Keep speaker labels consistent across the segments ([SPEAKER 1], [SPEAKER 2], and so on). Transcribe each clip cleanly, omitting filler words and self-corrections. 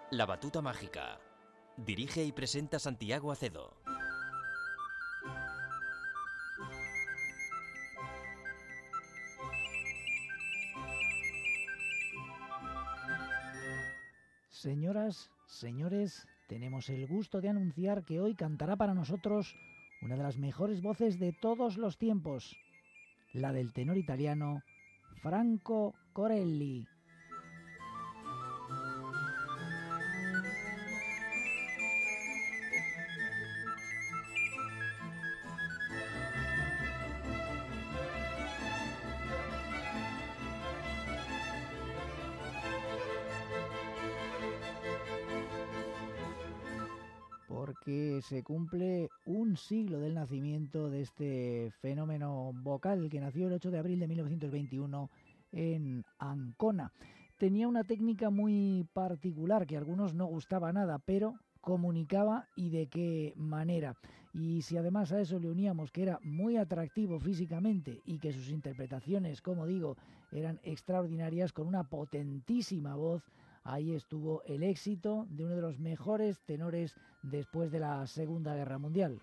[SPEAKER 1] La batuta mágica. Dirige y presenta Santiago Acedo.
[SPEAKER 2] Señoras, señores, tenemos el gusto de anunciar que hoy cantará para nosotros una de las mejores voces de todos los tiempos, la del tenor italiano Franco Corelli. Porque se cumple un siglo del nacimiento de este fenómeno vocal que nació el 8 de abril de 1921 en Ancona. Tenía una técnica muy particular que a algunos no gustaba nada, pero comunicaba y de qué manera. Y si además a eso le uníamos que era muy atractivo físicamente y que sus interpretaciones, como digo, eran extraordinarias, con una potentísima voz, ahí estuvo el éxito de uno de los mejores tenores después de la Segunda Guerra Mundial.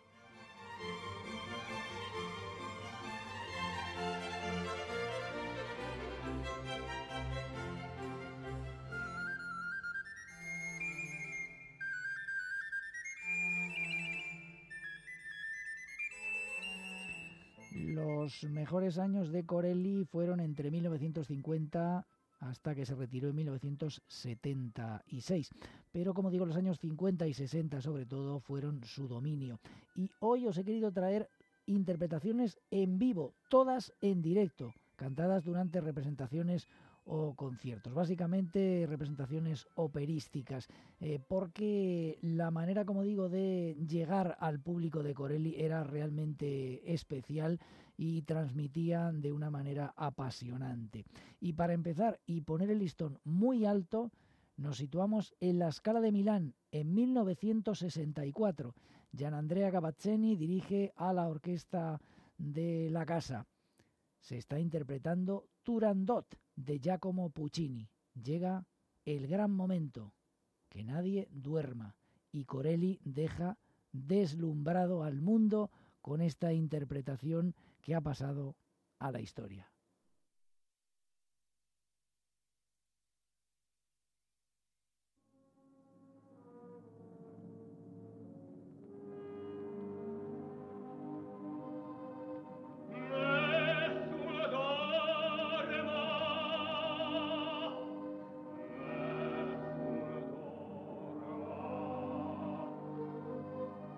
[SPEAKER 2] Los mejores años de Corelli fueron entre 1950 hasta que se retiró en 1976. Pero como digo, los años 50 y 60 sobre todo fueron su dominio. Y hoy os he querido traer interpretaciones en vivo, todas en directo, cantadas durante representaciones o conciertos, básicamente representaciones operísticas, porque la manera, como digo, de llegar al público de Corelli era realmente especial y transmitía de una manera apasionante. Y para empezar y poner el listón muy alto, nos situamos en la Scala de Milán en 1964. Gianandrea Gavazzeni dirige a la orquesta de la casa. Se está interpretando Turandot de Giacomo Puccini. Llega el gran momento, que nadie duerma, y Corelli deja deslumbrado al mundo con esta interpretación que ha pasado a la historia.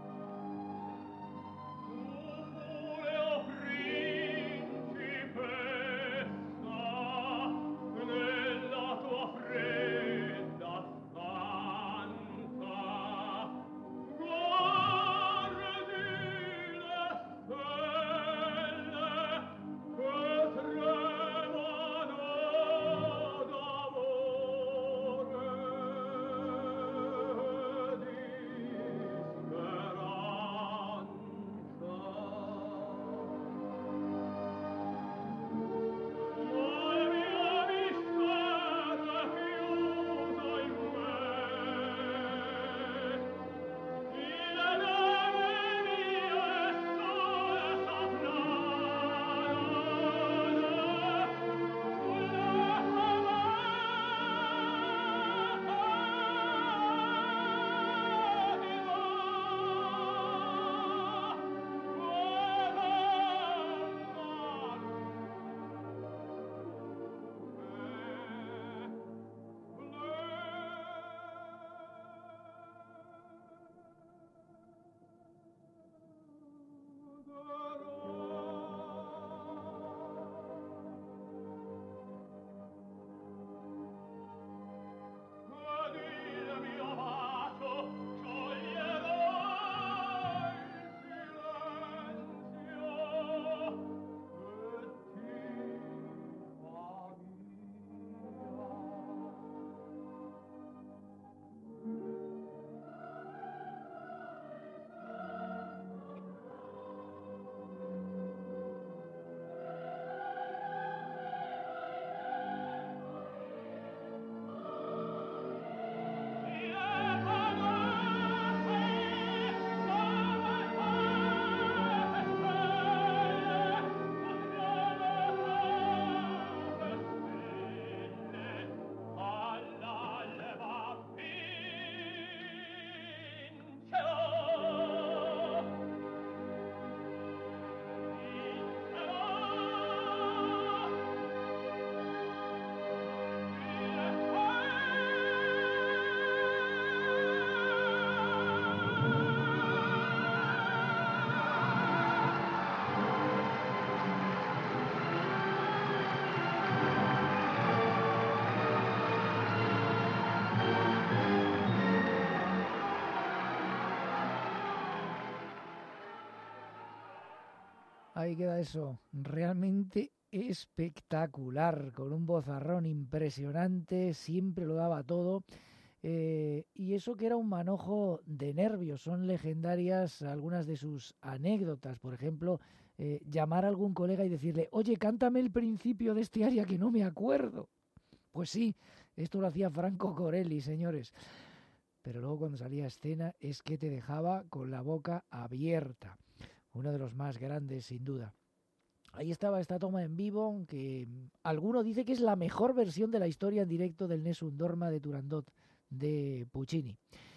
[SPEAKER 3] Principe
[SPEAKER 2] Ahí queda eso, realmente espectacular, con un vozarrón impresionante, siempre lo daba todo. Y eso que era un manojo de nervios, son legendarias algunas de sus anécdotas. Por ejemplo, llamar a algún colega y decirle, oye, cántame el principio de este aria que no me acuerdo. Pues sí, esto lo hacía Franco Corelli, señores. Pero luego cuando salía a escena es que te dejaba con la boca abierta. Uno de los más grandes, sin duda. Ahí estaba esta toma en vivo, que alguno dice que es la mejor versión de la historia en directo del Nessun Dorma de Turandot de Puccini.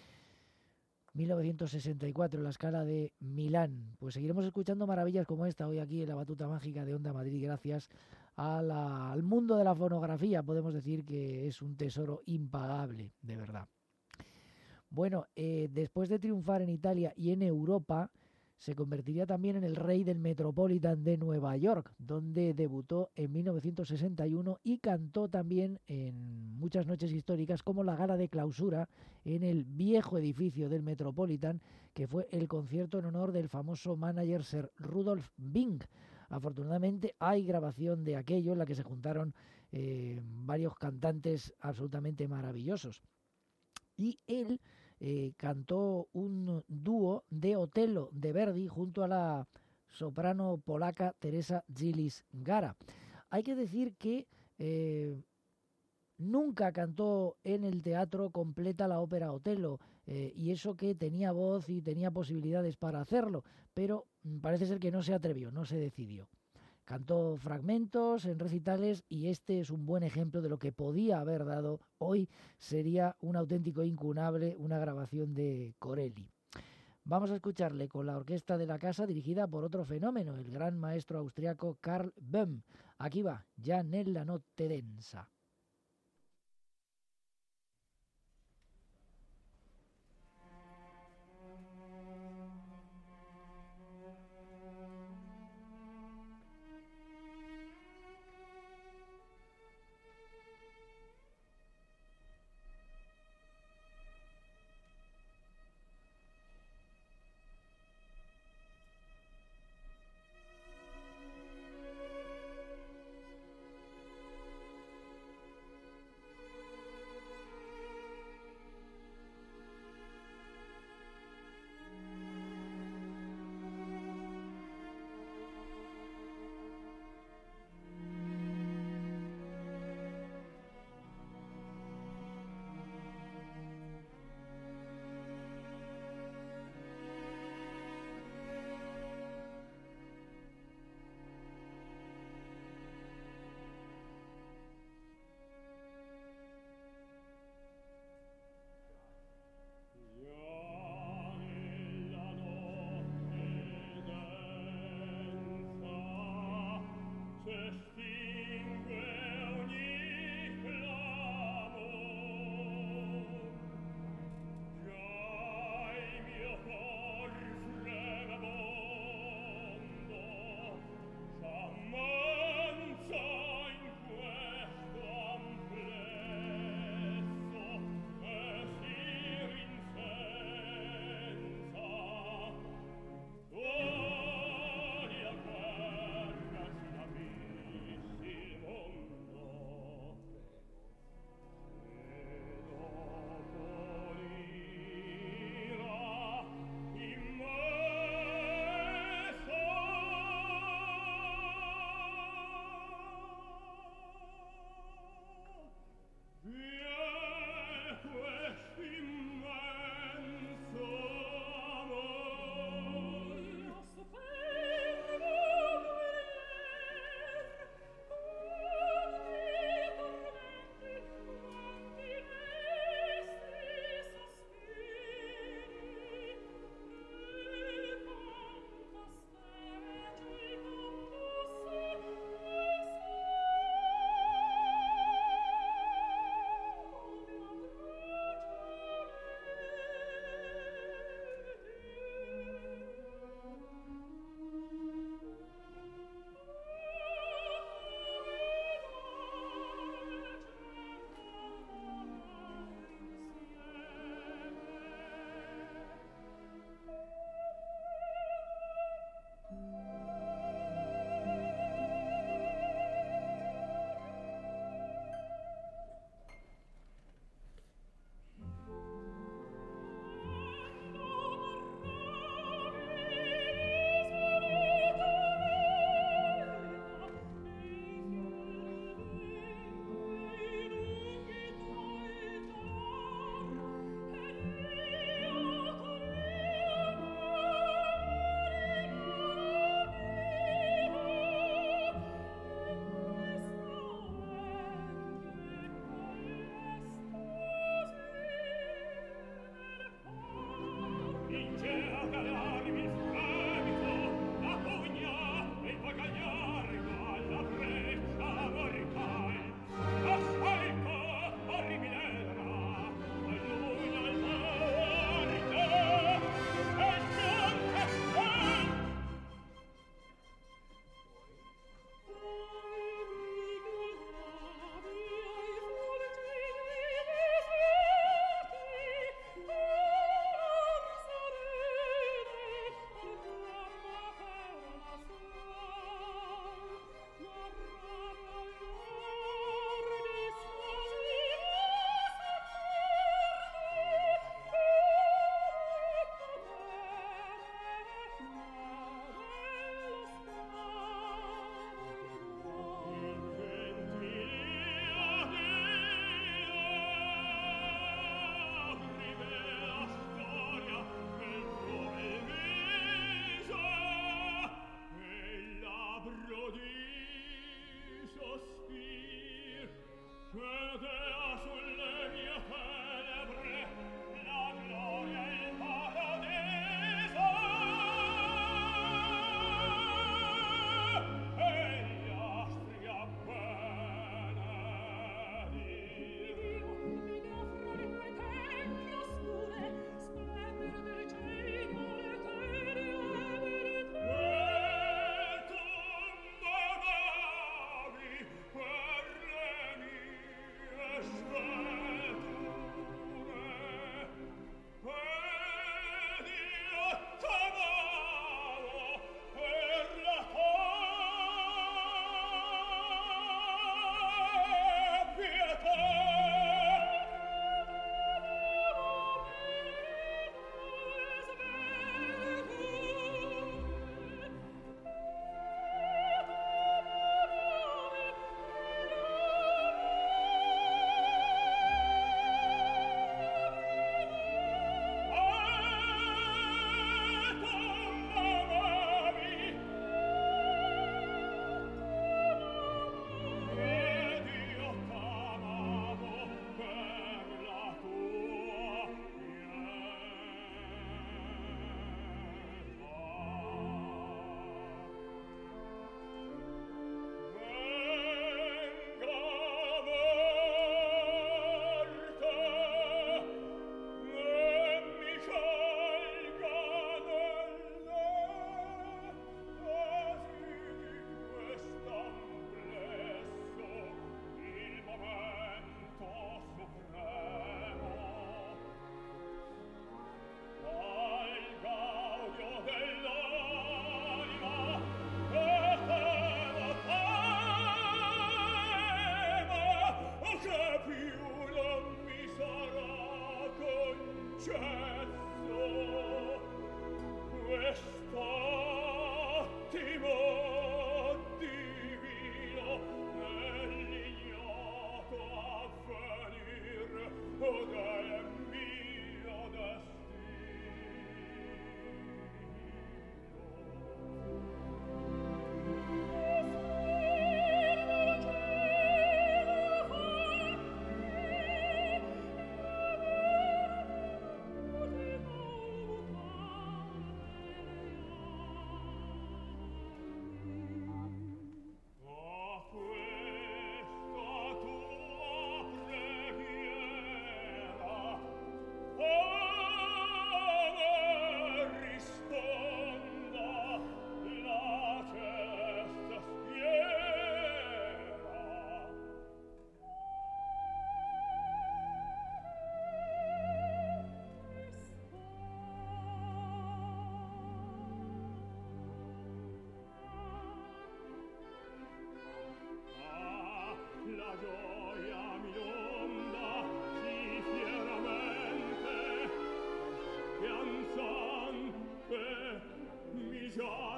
[SPEAKER 2] 1964, la Scala de Milán. Pues seguiremos escuchando maravillas como esta hoy aquí en la Batuta Mágica de Onda Madrid, gracias al mundo de la fonografía. Podemos decir que es un tesoro impagable, de verdad. Bueno, después de triunfar en Italia y en Europa, se convertiría también en el rey del Metropolitan de Nueva York, donde debutó en 1961 y cantó también en muchas noches históricas como la gala de clausura en el viejo edificio del Metropolitan, que fue el concierto en honor del famoso manager Sir Rudolph Bing. Afortunadamente hay grabación de aquello en la que se juntaron varios cantantes absolutamente maravillosos. Y él cantó un dúo de Otello de Verdi junto a la soprano polaca Teresa Zilis-Gara. Hay que decir que nunca cantó en el teatro completa la ópera Otello, y eso que tenía voz y tenía posibilidades para hacerlo, pero parece ser que no se atrevió, no se decidió. Cantó fragmentos en recitales y este es un buen ejemplo de lo que podía haber dado. Hoy sería un auténtico incunable una grabación de Corelli. Vamos a escucharle con la orquesta de la casa dirigida por otro fenómeno, el gran maestro austriaco Karl Böhm. Aquí va, ya nella notte densa.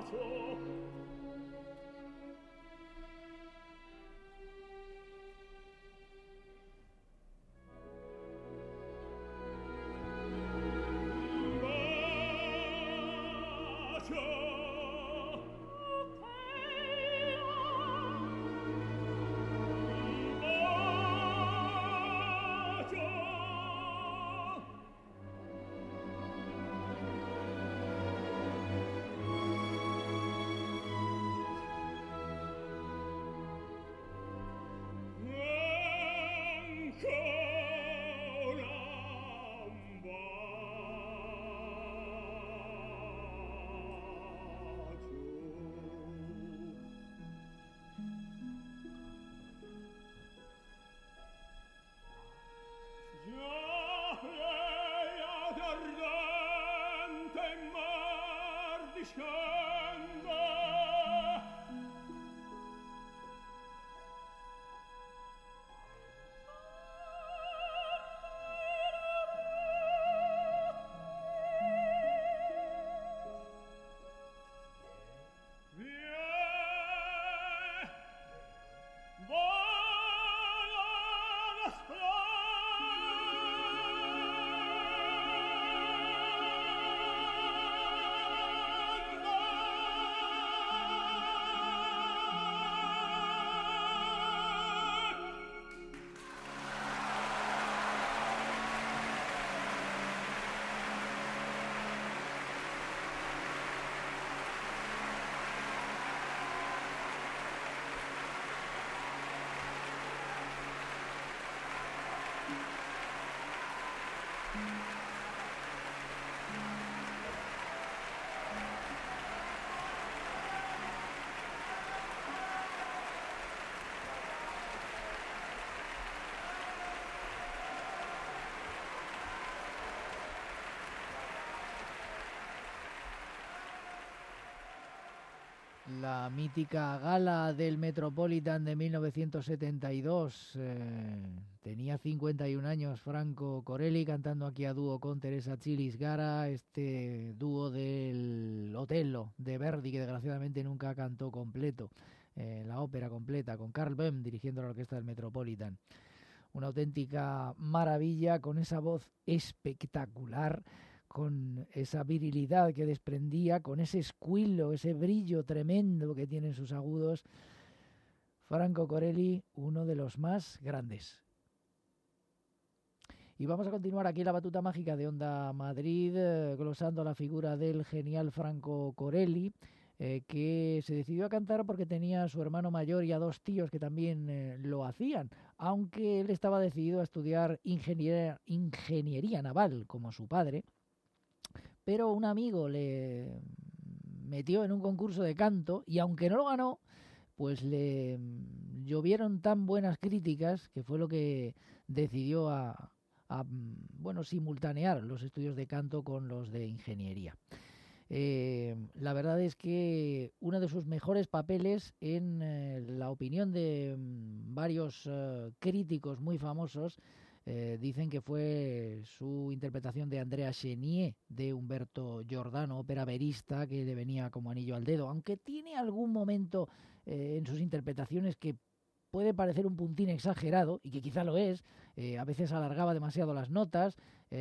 [SPEAKER 2] La mítica gala del Metropolitan de 1972. Tenía 51 años Franco Corelli cantando aquí a dúo con Teresa Chilis Gara, este dúo del Otello de Verdi, que desgraciadamente nunca cantó completo, la ópera completa, con Karl Böhm dirigiendo la orquesta del Metropolitan. Una auténtica maravilla, con esa voz espectacular, con esa virilidad que desprendía, con ese escuilo, ese brillo tremendo que tienen sus agudos. Franco Corelli, uno de los más grandes. Y vamos a continuar aquí la batuta mágica de Onda Madrid, glosando la figura del genial Franco Corelli, que se decidió a cantar porque tenía a su hermano mayor y a dos tíos que también lo hacían, aunque él estaba decidido a estudiar ingeniería naval, como su padre. Pero un amigo le metió en un concurso de canto y aunque no lo ganó, pues le llovieron tan buenas críticas que fue lo que decidió a simultanear los estudios de canto con los de ingeniería. La verdad es que uno de sus mejores papeles, en la opinión de varios críticos muy famosos, dicen que fue su interpretación de Andrea Chenier de Humberto Giordano, ópera verista que le venía como anillo al dedo, aunque tiene algún momento en sus interpretaciones que puede parecer un puntín exagerado, y que quizá lo es. A veces alargaba demasiado las notas,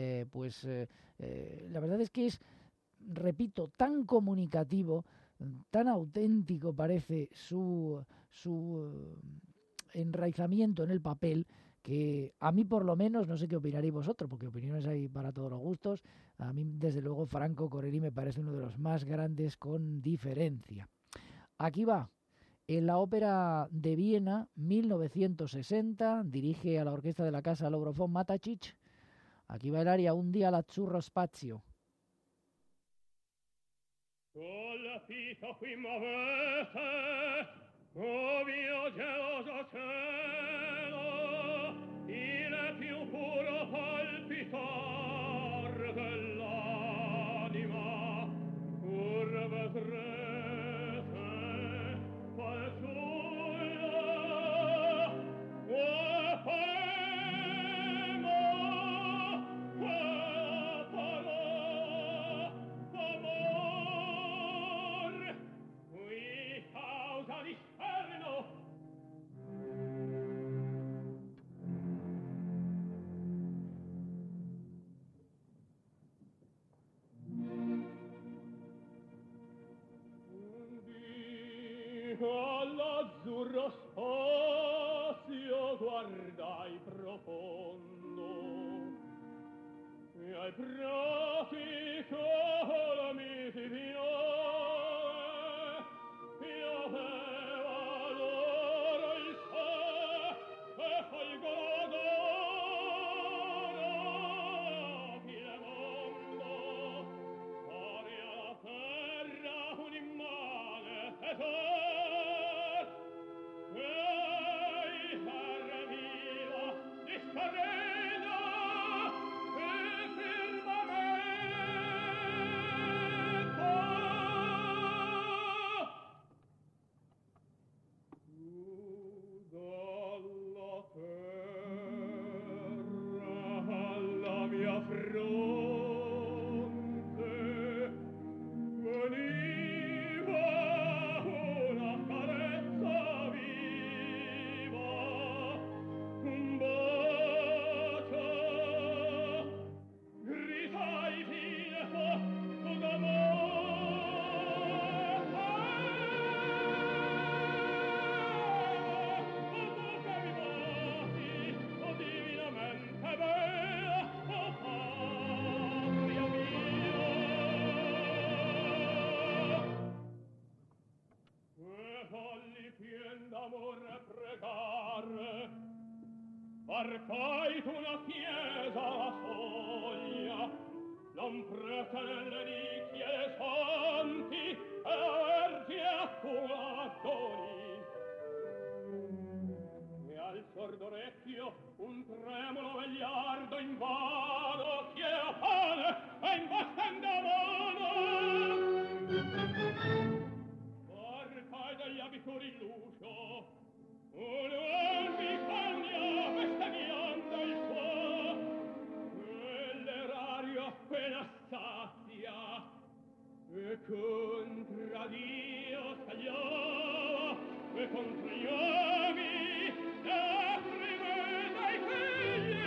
[SPEAKER 2] la verdad es que es, repito, tan comunicativo, tan auténtico parece su enraizamiento en el papel, que a mí por lo menos, no sé qué opinaréis vosotros, porque opiniones hay para todos los gustos, a mí desde luego Franco Corelli me parece uno de los más grandes con diferencia. Aquí va. En la Ópera de Viena, 1960, dirige a la orquesta de la casa Lovro von Matačić. Aquí va el aria Un día l'azzurro spazio.
[SPEAKER 3] Con la fitta primavera, oh mio geloso cielo, il più puro palpitar dell'anima, curve trete, fanciulla, oh poema, quella parola d'amor. all'azzurro spazio guardai profondo e ai prati colomiti pioveva l'oro il sole e folgorado il mondo aria la terra un'immane tesor ei fermiva discorrendo il firmamento dalla terra alla mia fronte veniva una carezza viva, un bacio, gridai figlio divinamente bella, oh patria mia. E volli pien d'amore pregare, varcai tu una chiesa alla soglia, non prete nelle nicchie dei santi, e averti a tua doni. E al sordo orecchio un tremulo vegliardo invano chiede pane e in basta indavano. Varcai dagli abituri in l'uscio, un uomo mi cogna bestemmiando il suo, e l'erario appena sazia, e contra Dio scagliava, e contra gli uomini lacrime dai figli.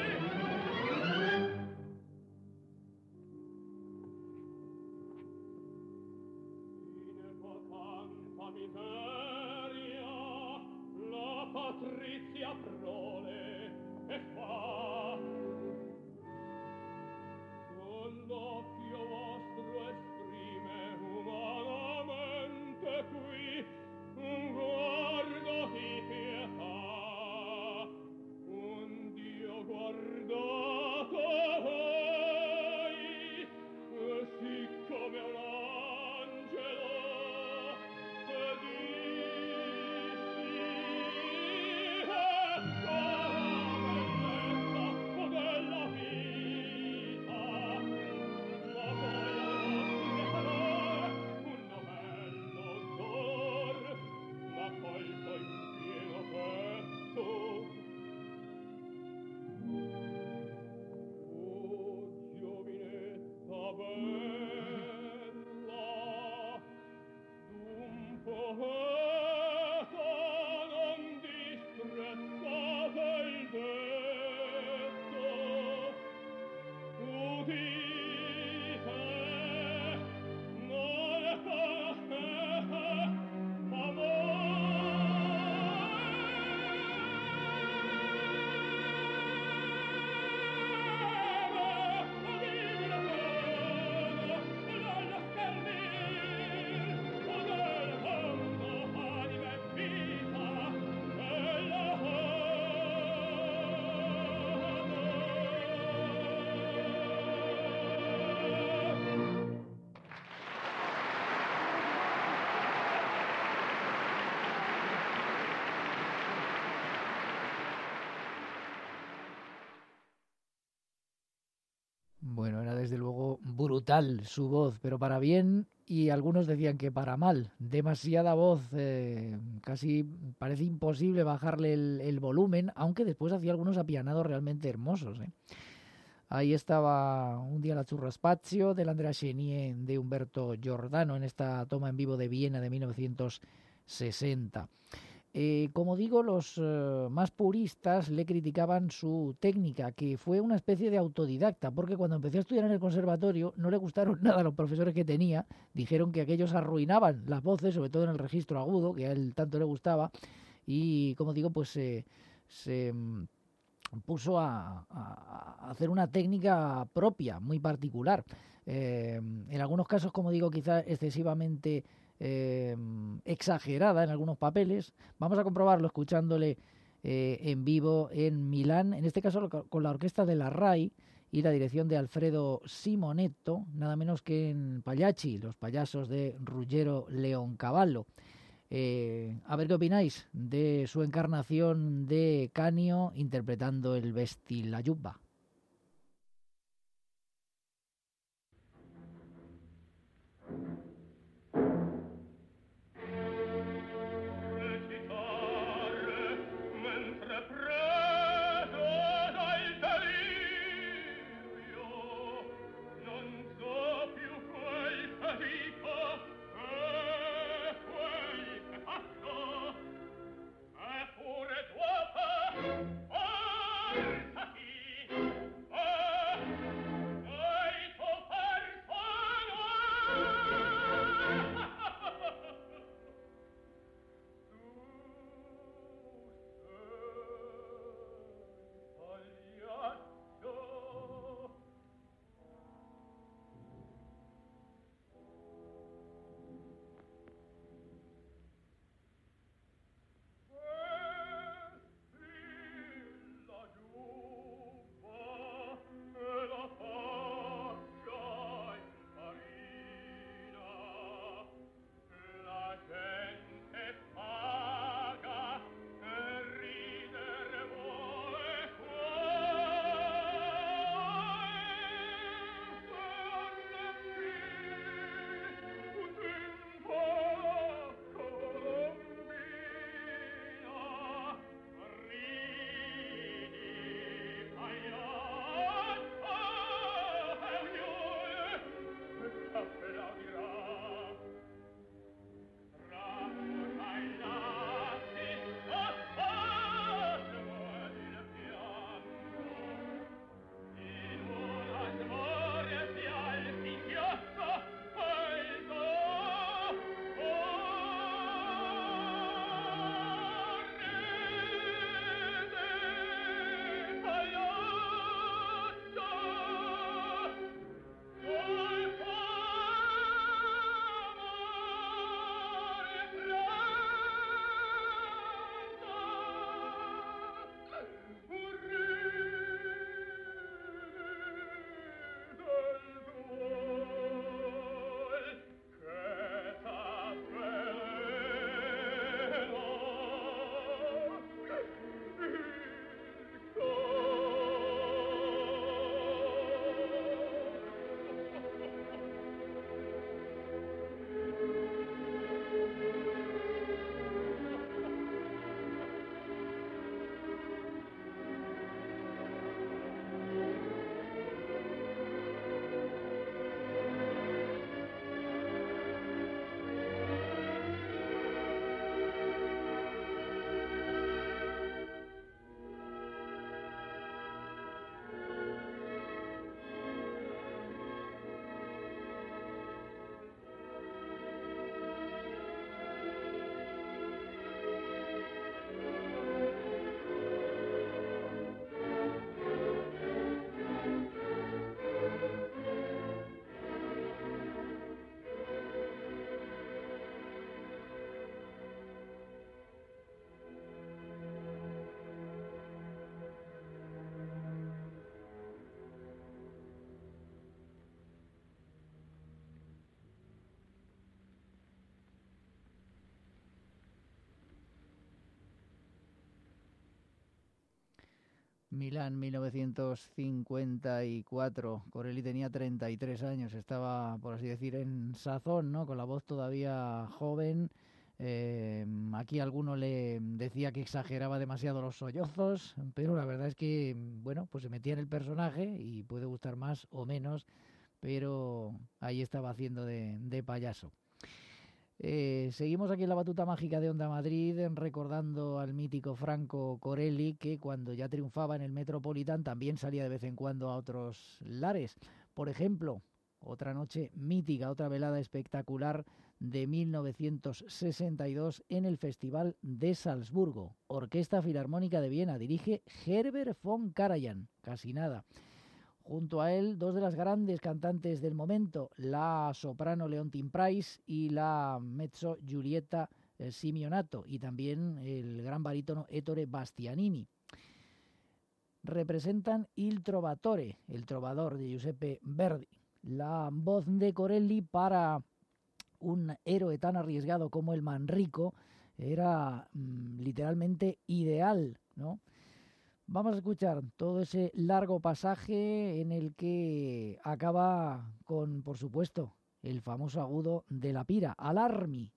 [SPEAKER 3] In tanta miseria la patrizia prole e fa con l'occhio vostro esprime umanamente qui un guardo di pietà, un Dio guardato voi, siccome un angelo non disprezzate il detto, udite, non conoscete
[SPEAKER 2] Bueno, era desde luego brutal su voz, pero para bien y algunos decían que para mal. Demasiada voz, casi parece imposible bajarle el volumen, aunque después hacía algunos apianados realmente hermosos. Ahí estaba Un día la Churra Spazio del Andrea Chenier de Humberto Giordano en esta toma en vivo de Viena de 1960. Como digo, los más puristas le criticaban su técnica, que fue una especie de autodidacta, porque cuando empezó a estudiar en el conservatorio no le gustaron nada a los profesores que tenía, dijeron que aquellos arruinaban las voces, sobre todo en el registro agudo, que a él tanto le gustaba, y como digo, pues se puso a hacer una técnica propia, muy particular. En algunos casos, como digo, quizá excesivamente exagerada en algunos papeles. Vamos a comprobarlo escuchándole en vivo en Milán, en este caso con la orquesta de la RAI y la dirección de Alfredo Simonetto, nada menos que en Pagliacci, los payasos de Ruggero Leoncavallo. A ver qué opináis de su encarnación de Canio interpretando el Vestilayubba. Milán, 1954. Corelli tenía 33 años, estaba, por así decir, en sazón, ¿no? Con la voz todavía joven. Aquí alguno le decía que exageraba demasiado los sollozos, pero la verdad es que, bueno, pues se metía en el personaje y puede gustar más o menos, pero ahí estaba haciendo de payaso. Seguimos aquí en la batuta mágica de Onda Madrid recordando al mítico Franco Corelli, que cuando ya triunfaba en el Metropolitan también salía de vez en cuando a otros lares. Por ejemplo, otra noche mítica, otra velada espectacular de 1962 en el Festival de Salzburgo. Orquesta Filarmónica de Viena, dirige Herbert von Karajan, casi nada. Junto a él, dos de las grandes cantantes del momento, la soprano Leontine Price y la mezzo Giulietta Simeonato, y también el gran barítono Ettore Bastianini. Representan Il Trovatore, el trovador de Giuseppe Verdi. La voz de Corelli para un héroe tan arriesgado como el Manrico era literalmente ideal, ¿no? Vamos a escuchar todo ese largo pasaje en el que acaba con, por supuesto, el famoso agudo de la pira, Alarmi.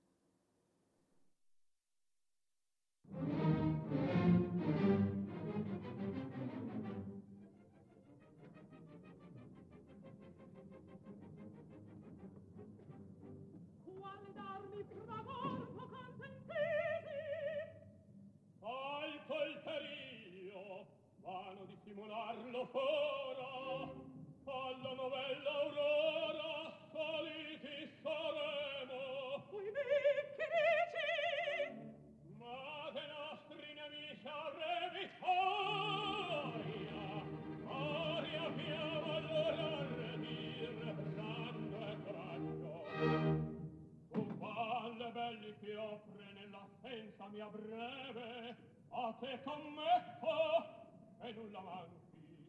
[SPEAKER 3] Vano dissimularlo fora, alla novella aurora saliti saremo. Ui, che dici? Ma de nostri nemici avrei vittoria, aria fiamma allora ardir, brando e coraggio. Un valle belli che offre nell'assenza mia breve, a te commetto e nulla manchi.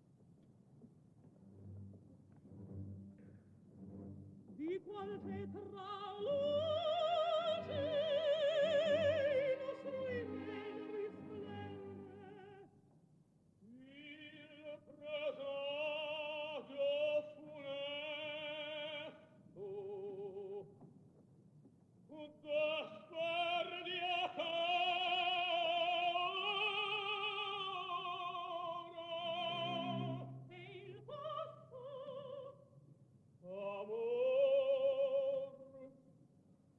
[SPEAKER 3] Di quale tra luci nostro irregno risplende, il presagio funesto, desperdiata. Amor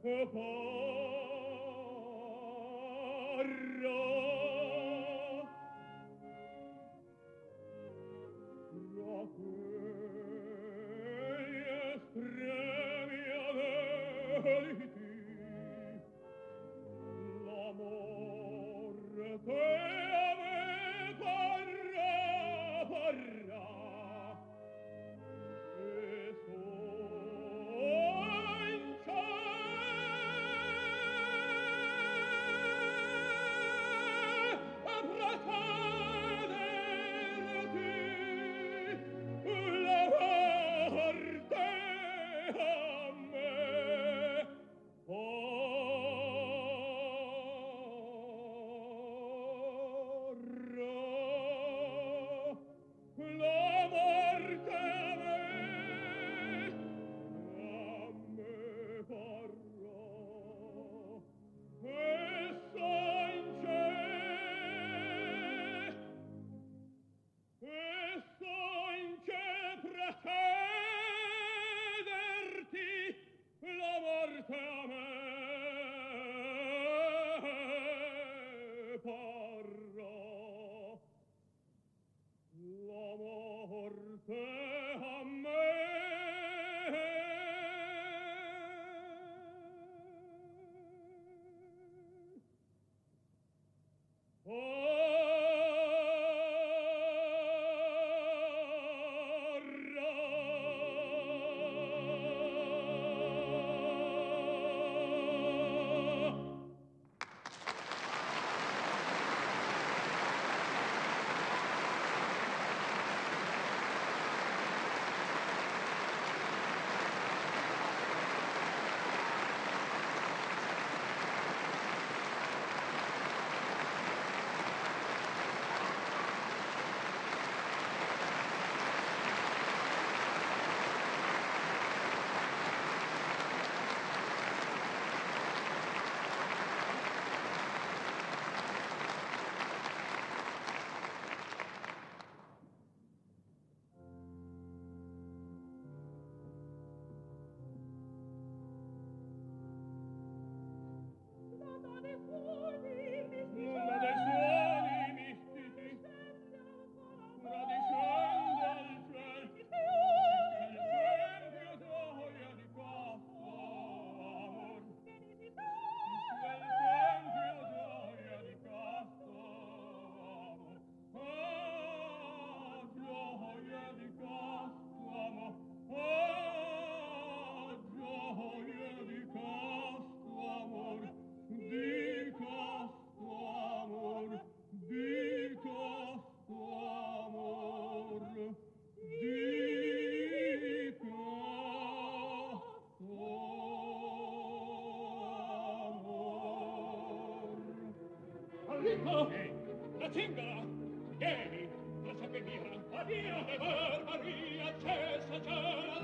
[SPEAKER 3] Enrico! La zingara! Vieni! La sape mia! Addio! Devar Maria! Cessa già la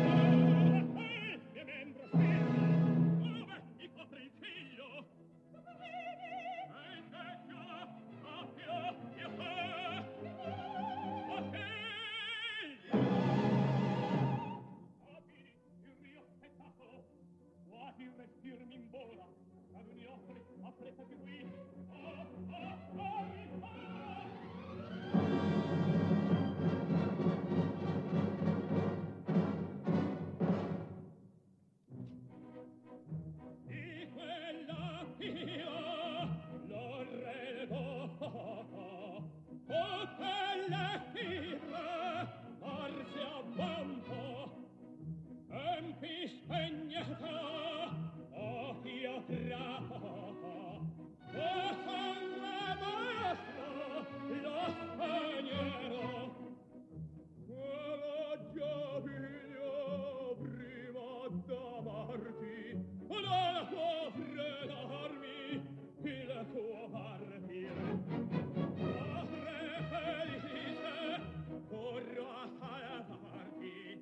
[SPEAKER 3] mia! Mie membra spessa! Dove mi copre il figlio? Ehi, secca! Appia! Mia fe! La figlia! Abili, il rio spettacolo! Quasi il respir m'imbola! Ad ogni offre, appressati qui! Di quella pia l'orrego o quella firma arsi a vampo tempi spegnata occhi a trapo o sangue mostro lo spaniero era già figlio prima d'amarti dalla tua fredda armi il tuo partir corre felice corro a salvarti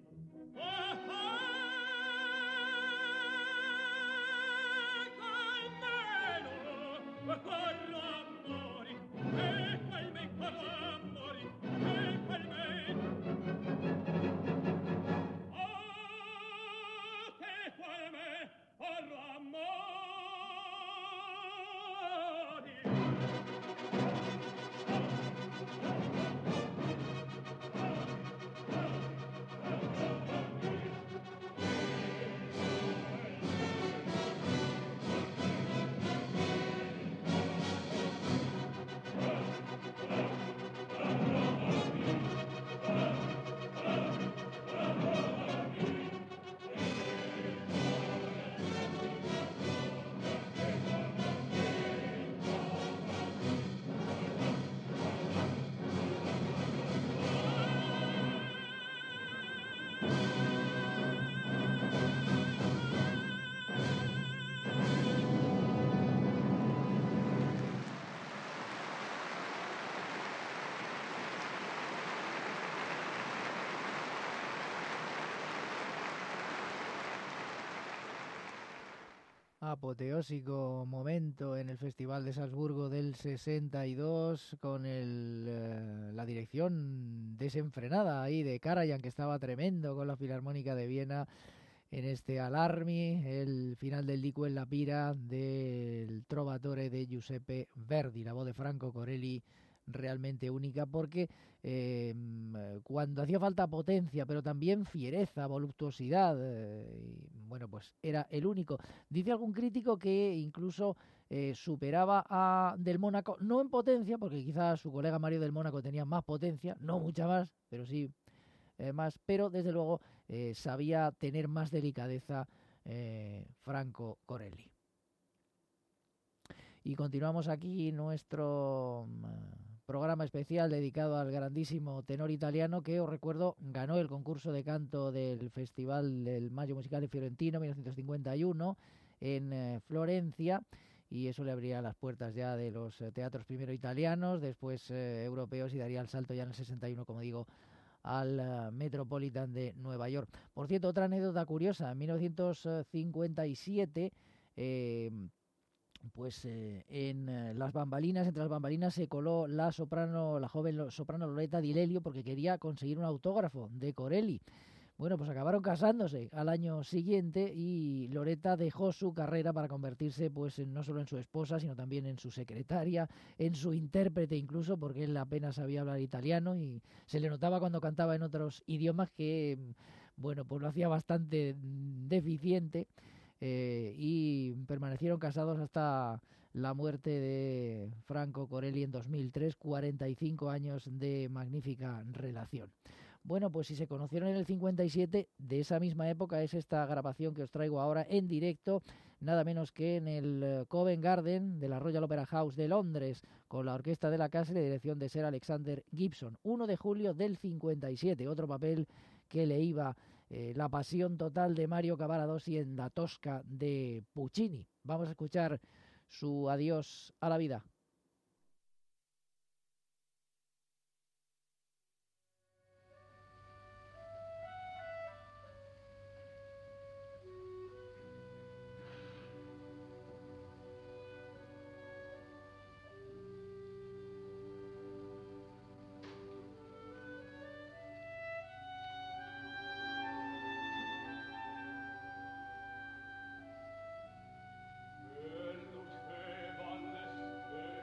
[SPEAKER 3] corro a mori e quel me corro a mori e quel me che quel me corro a mori
[SPEAKER 2] apoteósico momento en el Festival de Salzburgo del 62 con la dirección desenfrenada ahí de Karajan, que estaba tremendo con la Filarmónica de Viena en este Alarmi, el final del Dico en la Pira del Trovatore de Giuseppe Verdi, la voz de Franco Corelli realmente única porque cuando hacía falta potencia pero también fiereza, voluptuosidad, y, bueno, pues era el único. Dice algún crítico que incluso superaba a Del Mónaco, no en potencia, porque quizás su colega Mario Del Mónaco tenía más potencia, no mucha más, pero sí más, pero desde luego sabía tener más delicadeza Franco Corelli. Y continuamos aquí nuestro programa especial dedicado al grandísimo tenor italiano que, os recuerdo, ganó el concurso de canto del Festival del Maggio Musicale Fiorentino 1951 en Florencia, y eso le abría las puertas ya de los teatros primero italianos, después europeos, y daría el salto ya en el 61, como digo, al Metropolitan de Nueva York. Por cierto, otra anécdota curiosa: en 1957 en las bambalinas, entre las bambalinas, se coló la joven soprano Loretta Di Lelio, porque quería conseguir un autógrafo de Corelli. Bueno, pues acabaron casándose al año siguiente y Loretta dejó su carrera para convertirse pues no solo en su esposa, sino también en su secretaria, en su intérprete incluso, porque él apenas sabía hablar italiano y se le notaba cuando cantaba en otros idiomas que, bueno, pues lo hacía bastante deficiente, y permanecieron casados hasta la muerte de Franco Corelli en 2003, 45 años de magnífica relación. Bueno, pues si se conocieron en el 57, de esa misma época es esta grabación que os traigo ahora en directo, nada menos que en el Covent Garden de la Royal Opera House de Londres, con la orquesta de la casa y la dirección de Sir Alexander Gibson. 1 de julio del 57, otro papel que le iba la pasión total de Mario Cavaradossi en La Tosca de Puccini. Vamos a escuchar su adiós a la vida.
[SPEAKER 3] Luceva le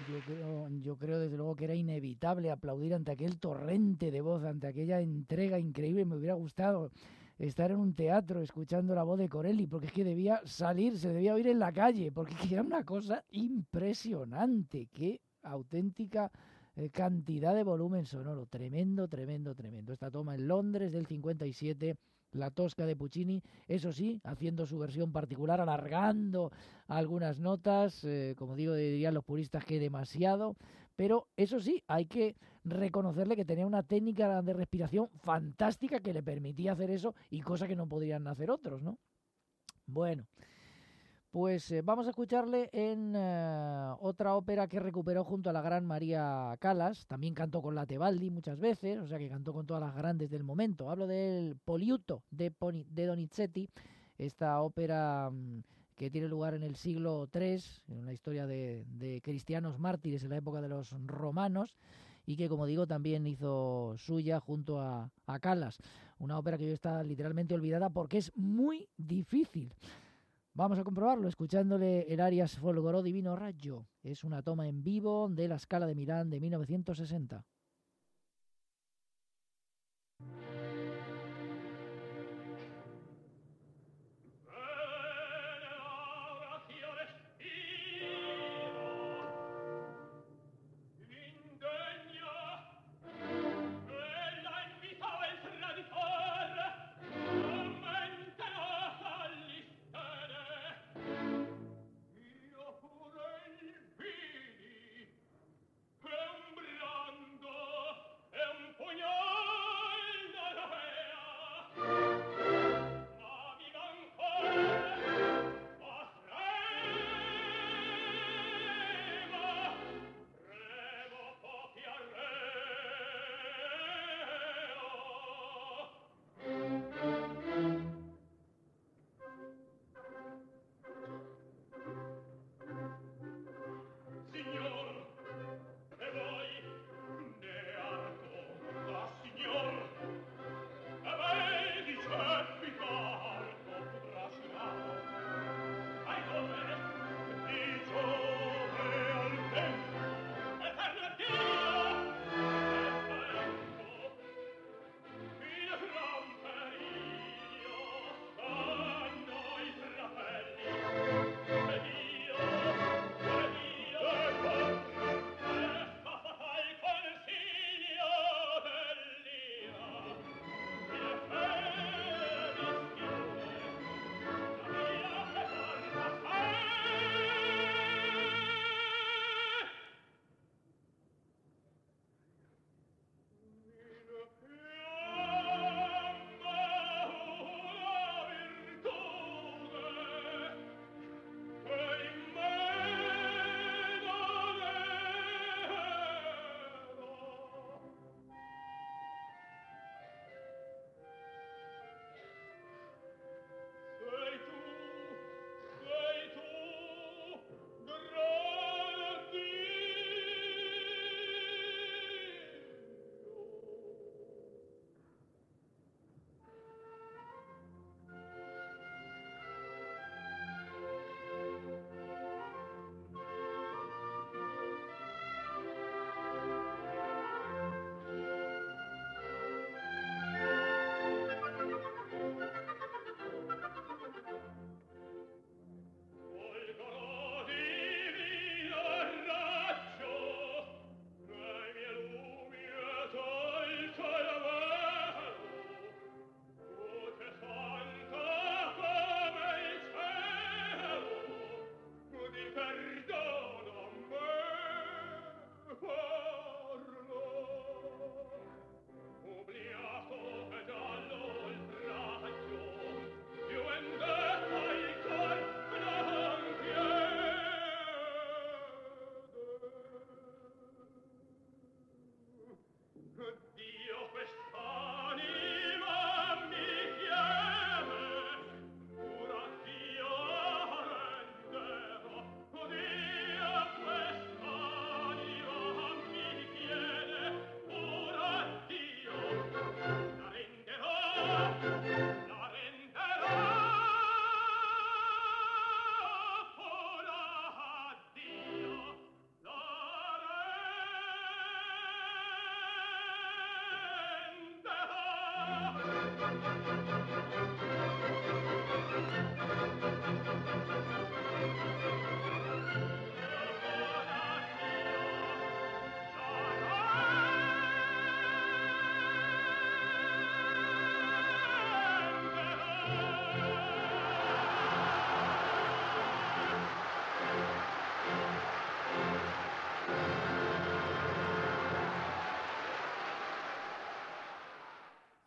[SPEAKER 2] Yo creo desde luego que era inevitable aplaudir ante aquel torrente de voz, ante aquella entrega increíble. Me hubiera gustado estar en un teatro escuchando la voz de Corelli, porque es que debía salir, se debía oír en la calle, porque era una cosa impresionante. Qué auténtica cantidad de volumen sonoro. Tremendo, tremendo, tremendo. Esta toma en Londres del 57, La Tosca de Puccini, eso sí, haciendo su versión particular, alargando algunas notas, como digo, dirían los puristas que demasiado, pero eso sí, hay que reconocerle que tenía una técnica de respiración fantástica que le permitía hacer eso y cosa que no podrían hacer otros, ¿no? Bueno, pues vamos a escucharle en otra ópera que recuperó junto a la gran María Callas. También cantó con la Tebaldi muchas veces, o sea que cantó con todas las grandes del momento. Hablo del Poliuto de Donizetti, esta ópera que tiene lugar en el siglo III, en la historia de cristianos mártires en la época de los romanos, y que, como digo, también hizo suya junto a Callas. Una ópera que hoy está literalmente olvidada porque es muy difícil. Vamos a comprobarlo escuchándole el aria Sfolgorò Divino Raggio. Es una toma en vivo de la Scala de Milán de 1960.
[SPEAKER 3] Sembrando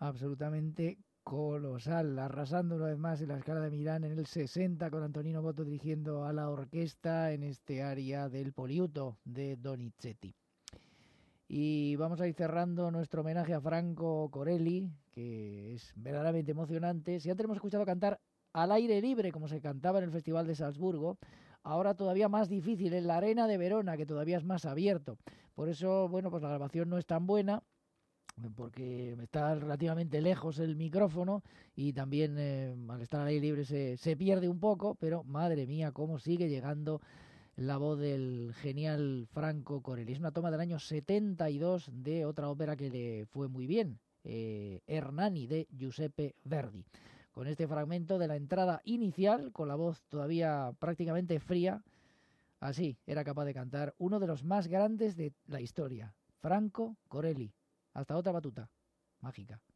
[SPEAKER 2] absolutamente colosal, arrasando una vez más en la Scala de Milán en el 60 con Antonino Boto dirigiendo a la orquesta en este aria del Poliuto de Donizetti. Y vamos a ir cerrando nuestro homenaje a Franco Corelli, que es verdaderamente emocionante. Si antes hemos escuchado cantar al aire libre, como se cantaba en el Festival de Salzburgo, ahora todavía más difícil en la Arena de Verona, que todavía es más abierto. Por eso, bueno, pues la grabación no es tan buena, porque está relativamente lejos el micrófono y también al estar al aire libre se pierde un poco, pero madre mía, cómo sigue llegando la voz del genial Franco Corelli. Es una toma del año 72 de otra ópera que le fue muy bien, Hernani, de Giuseppe Verdi. Con este fragmento de la entrada inicial, con la voz todavía prácticamente fría, así era capaz de cantar uno de los más grandes de la historia, Franco Corelli. Hasta otra batuta mágica.